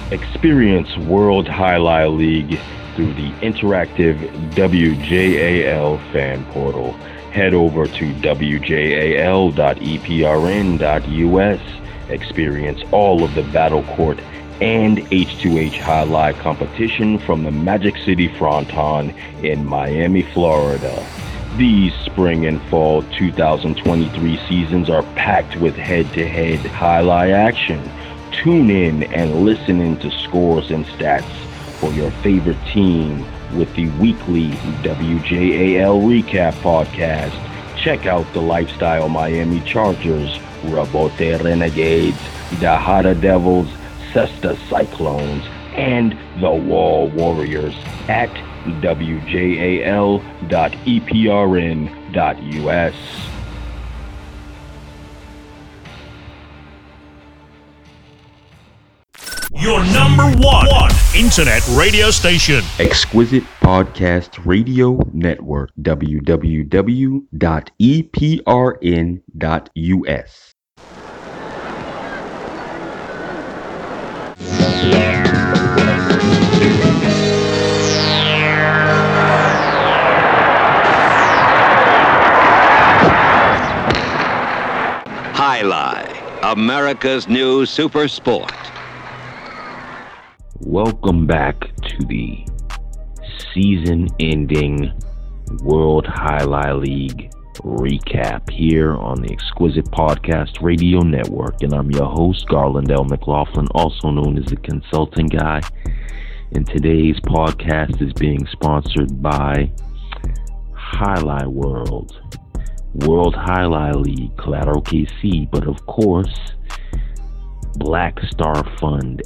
Experience World Highlight League through the interactive WJAL fan portal. Head over to wjal.eprn.us. Experience all of the Battle Court and H2H Highlight competition from the Magic City Fronton in Miami, Florida. These spring and fall 2023 seasons are packed with head-to-head highlight action. Tune in and listen in to scores and stats for your favorite team with the weekly WJAL Recap podcast. Check out the Lifestyle Miami Chargers, Rabote Renegades, Dahada Devils, Cesta Cyclones, and the Wall Warriors at wjal.eprn.us. Your number one internet radio station. Exquisite Podcast Radio Network, www.eprn.us. Highlight, America's new super sport. Welcome back to the season-ending World Highlight League recap here on the Exquisite Podcast Radio Network, and I'm your host, Garland L. McLaughlin, also known as the Consulting Guy. And today's podcast is being sponsored by Highlight World, World Highlight League, Collateral KC, but of course, Black Star Fund,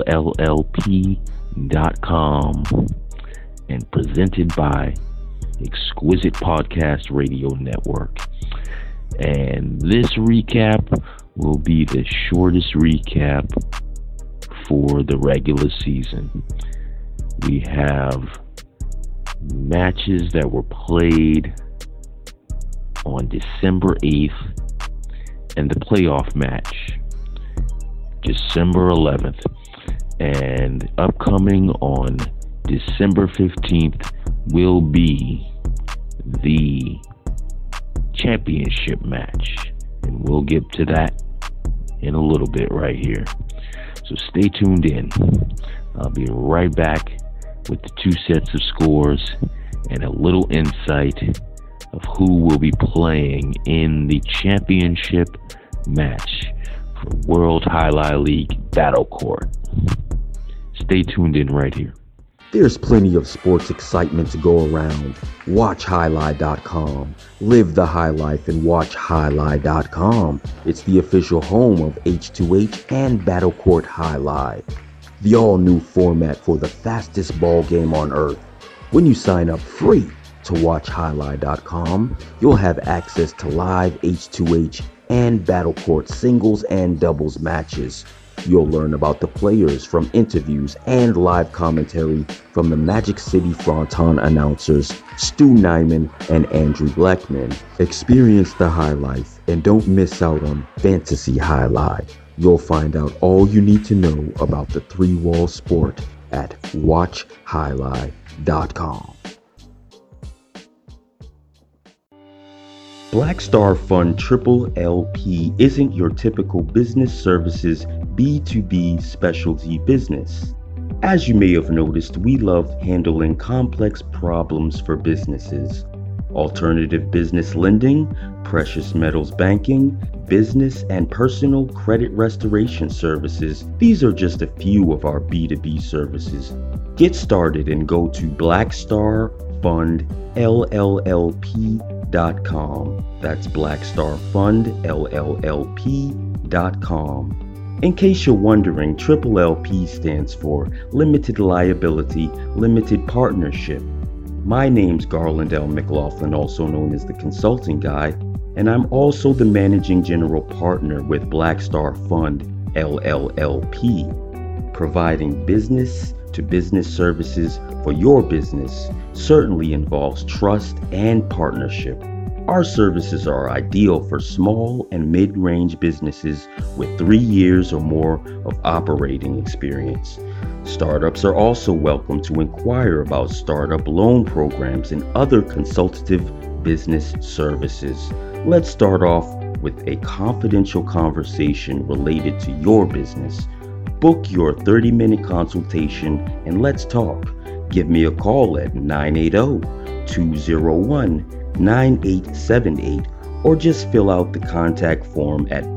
LLLP.com, and presented by Exquisite Podcast Radio Network. And this recap will be the shortest recap for the regular season. We have matches that were played on December 8th and the playoff match December 11th, and upcoming on December 15th will be the championship match, and we'll get to that in a little bit right here, so stay tuned in. I'll be right back with the two sets of scores and a little insight of who will be playing in the championship match for World Highlight League Battle Court. Stay tuned in right here. There's plenty of sports excitement to go around. Watch Highlight.com. Live the high life and watch Highlight.com. It's the official home of H2H and Battle Court Highlight, the all-new format for the fastest ball game on earth. When you sign up free to watch Highlight.com, you'll have access to live H2H and Battle Court singles and doubles matches. You'll learn about the players from interviews and live commentary from the Magic City Fronton announcers Stu Nyman and Andrew Blackman. Experience the high life and don't miss out on Fantasy Highlight. You'll find out all you need to know about the three-wall sport at watchhighlight.com. Black Star Fund Triple LP isn't your typical business services B2B specialty business. As you may have noticed, we love handling complex problems for businesses. Alternative business lending, precious metals banking, business and personal credit restoration services. These are just a few of our B2B services. Get started and go to blackstarfundllp.com. That's blackstarfundllp.com. In case you're wondering, Triple LP stands for Limited Liability, Limited Partnership. My name's Garland L. McLaughlin, also known as the Consulting Guy, and I'm also the Managing General Partner with Black Star Fund LLLP, providing business-to-business services for your business certainly involves trust and partnership. Our services are ideal for small and mid-range businesses with 3 years or more of operating experience. Startups are also welcome to inquire about startup loan programs and other consultative business services. Let's start off with a confidential conversation related to your business. Book your 30-minute consultation and let's talk. Give me a call at 980-201-9878 or just fill out the contact form at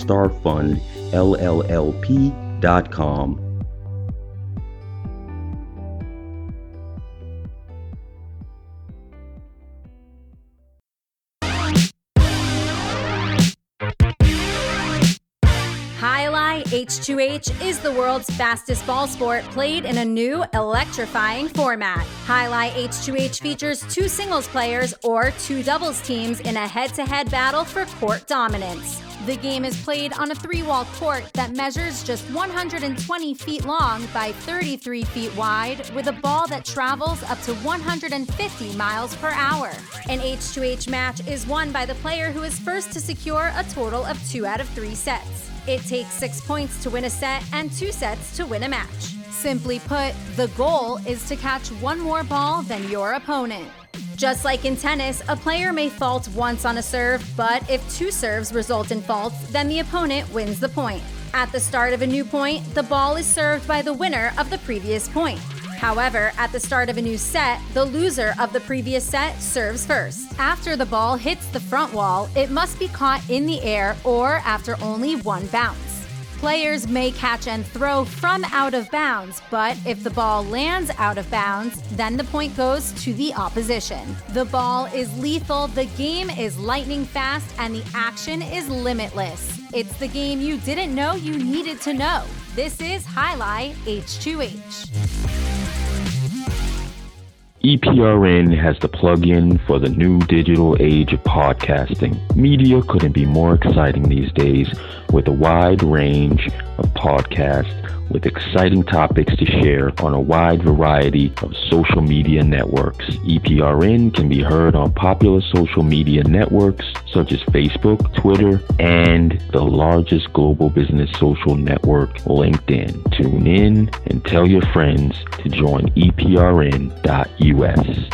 blackstarfundllp.com. H2H is the world's fastest ball sport played in a new electrifying format. Highlight H2H features 2 singles players or 2 doubles teams in a head-to-head battle for court dominance. The game is played on a 3-wall court that measures just 120 feet long by 33 feet wide with a ball that travels up to 150 miles per hour. An H2H match is won by the player who is first to secure a total of 2 out of 3 sets. It takes 6 points to win a set and 2 sets to win a match. Simply put, the goal is to catch 1 more ball than your opponent. Just like in tennis, a player may fault once on a serve, but if 2 serves result in faults, then the opponent wins the point. At the start of a new point, the ball is served by the winner of the previous point. However, at the start of a new set, the loser of the previous set serves first. After the ball hits the front wall, it must be caught in the air or after only 1 bounce. Players may catch and throw from out of bounds, but if the ball lands out of bounds, then the point goes to the opposition. The ball is lethal, the game is lightning fast, and the action is limitless. It's the game you didn't know you needed to know. This is Highlight H2H. EPRN has the plug-in for the new digital age of podcasting. Media couldn't be more exciting these days with a wide range of podcasts with exciting topics to share on a wide variety of social media networks. EPRN can be heard on popular social media networks such as Facebook, Twitter, and the largest global business social network, LinkedIn. Tune in and tell your friends to join EPRN.us.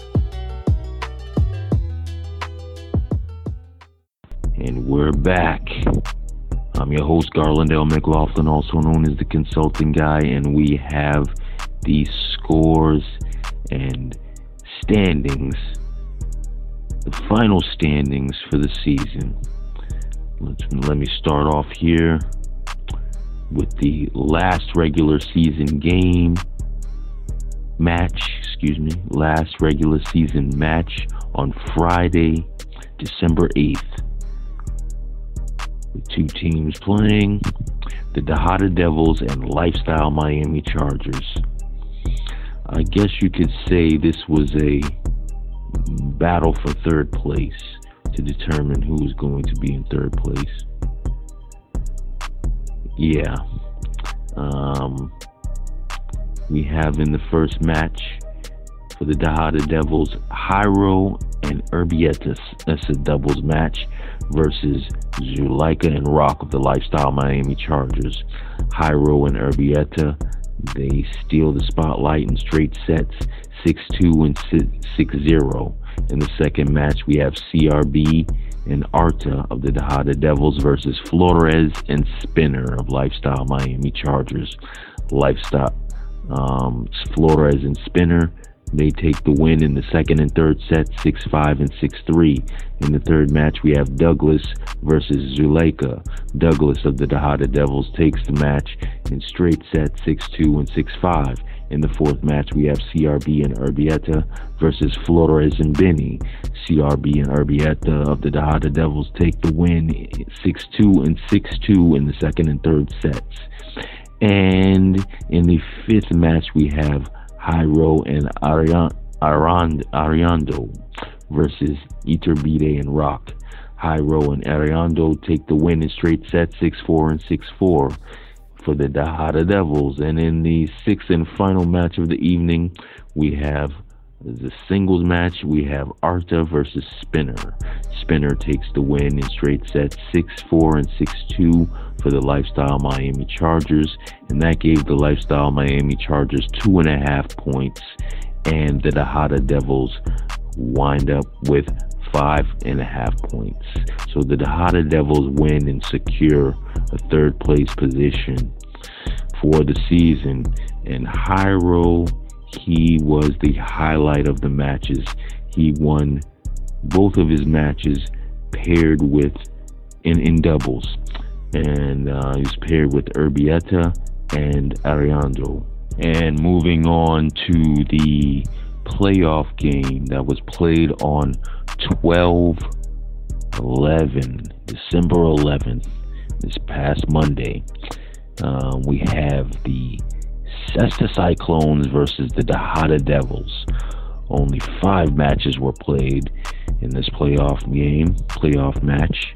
And we're back. I'm your host, Garland L. McLaughlin, also known as the Consulting Guy, and we have the scores and standings, the final standings for the season. Let me start off here with the last regular season match on Friday, December 8th. 2 teams playing, the Tejada Devils and Lifestyle Miami Chargers. I guess you could say this was a battle for third place to determine who was going to be in third place. Yeah. We have in the first match for the Tejada Devils, Jairo and Urbieta. That's a doubles match versus Zuleika and Rock of the Lifestyle Miami Chargers. Jairo and Urbieta, they steal the spotlight in straight sets, 6-2 and 6-0. In the second match, we have CRB and Arta of the Tejada Devils versus Flores and Spinner of Lifestyle Miami Chargers. Flores and Spinner, they take the win in the second and third sets, 6-5 and 6-3. In the third match, we have Douglas versus Zuleika. Douglas of the Tejada Devils takes the match in straight sets, 6-2 and 6-5. In the fourth match, we have CRB and Urbieta versus Flores and Benny. CRB and Urbieta of the Tejada Devils take the win, 6-2 and 6-2 in the second and third sets. And in the fifth match, we have Jairo and Ariando versus Iturbide and Rock. Jairo and Ariando take the win in straight sets, 6-4 and 6-4 for the Tejada Devils. And in the sixth and final match of the evening, we have As a singles match, we have Arta versus Spinner. Spinner takes the win in straight sets 6-4 and 6-2 for the Lifestyle Miami Chargers, and that gave the Lifestyle Miami Chargers 2.5 points, and the Tejada Devils wind up with 5.5 points. So the Tejada Devils win and secure a third place position for the season. And Jairo, he was the highlight of the matches. He won both of his matches paired with in doubles, and he was paired with Urbieta and Ariando. And moving on to the playoff game that was played on 12/11, December 11th, this past Monday. We have the Cesta Cyclones versus the Tejada Devils. Only 5 matches were played in this playoff match.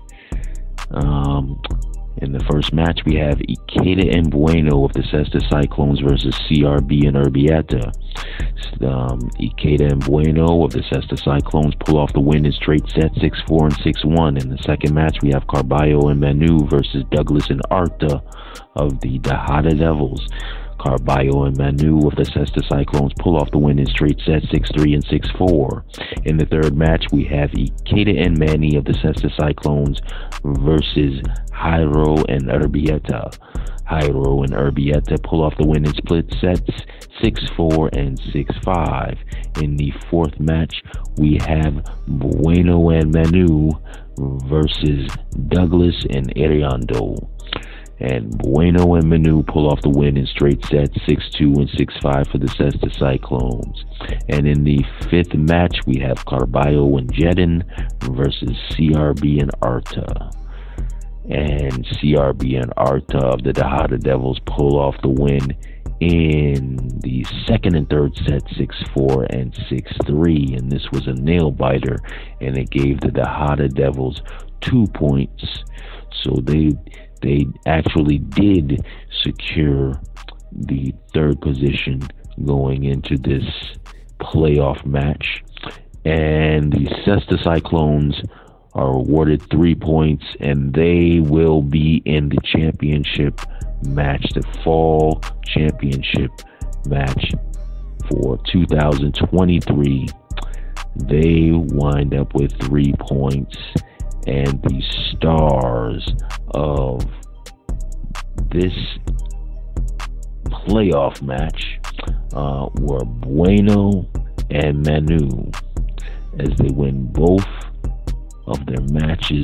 In the first match, we have Ikeda and Bueno of the Cesta Cyclones versus CRB and Urbieta. Ikeda and Bueno of the Cesta Cyclones pull off the win in straight sets 6-4 and 6-1. In the second match, we have Carballo and Manu versus Douglas and Arta of the Tejada Devils. Carballo and Manu of the Cesta Cyclones pull off the win in straight sets 6-3 and 6-4. In the third match, we have Ikeda and Manny of the Cesta Cyclones versus Jairo and Urbieta. Jairo and Urbieta pull off the win in split sets 6-4 and 6-5. In the fourth match, we have Bueno and Manu versus Douglas and Ariando. And Bueno and Manu pull off the win in straight sets 6-2 and 6-5 for the Cesta Cyclones. And in the fifth match, we have Carballo and Jedin versus CRB and Arta. And CRB and Arta of the Tejada Devils pull off the win in the second and third set 6-4 and 6-3. And this was a nail biter, and it gave the Tejada Devils 2 points. So they actually did secure the third position going into this playoff match. And the Cesta Cyclones are awarded 3 points, and they will be in the championship match, the fall championship match for 2023. They wind up with 3 points. And the stars of this playoff match were Bueno and Manu, as they win both of their matches.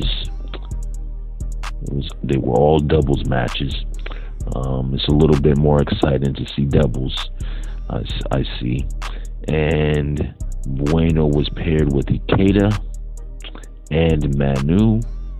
They were all doubles matches. It's a little bit more exciting to see doubles, I see. And Bueno was paired with Ikeda and Manu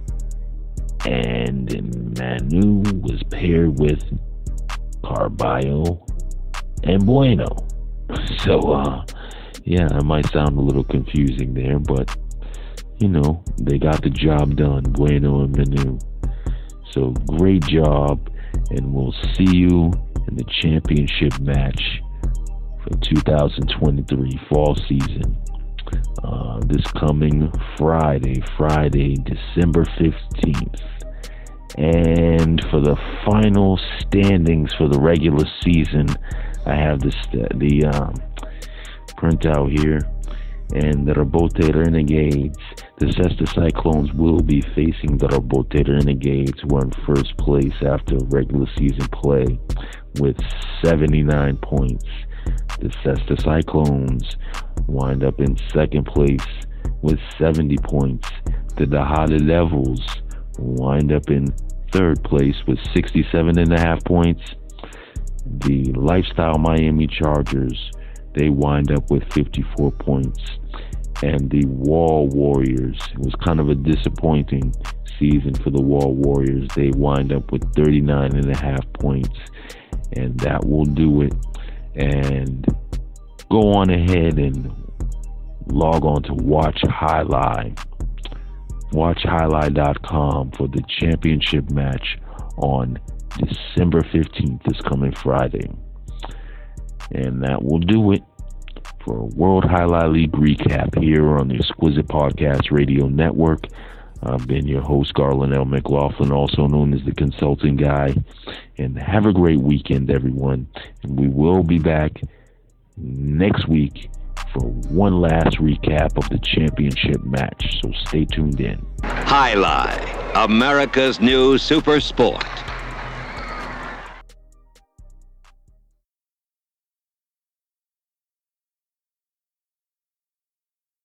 was paired with Carballo and Bueno. So, yeah, it might sound a little confusing there, but, you know, they got the job done, Bueno and Manu. So, great job, and we'll see you in the championship match for 2023 fall season. This coming Friday, December 15th. And for the final standings for the regular season, I have the printout here. And the Robote Renegades, the Cesta Cyclones will be facing the Robote Renegades, who are in first place after regular season play with 79 points. The Cesta Cyclones wind up in second place with 70 points. The Tejada Devils wind up in third place with 67.5 points. The Lifestyle Miami Chargers, they wind up with 54 points. And the Wall Warriors, it was kind of a disappointing season for the Wall Warriors. They wind up with 39.5 points. And that will do it. And go on ahead and log on to Watch Highlight. WatchHighlight.com for the championship match on December 15th, this coming Friday. And that will do it for a World Highlight League recap here on the Exquisite Podcast Radio Network. I've been your host, Garland L. McLaughlin, also known as the Consulting Guy. And have a great weekend, everyone. And we will be back next week for one last recap of the championship match. So stay tuned in. Highlight, America's new super sport.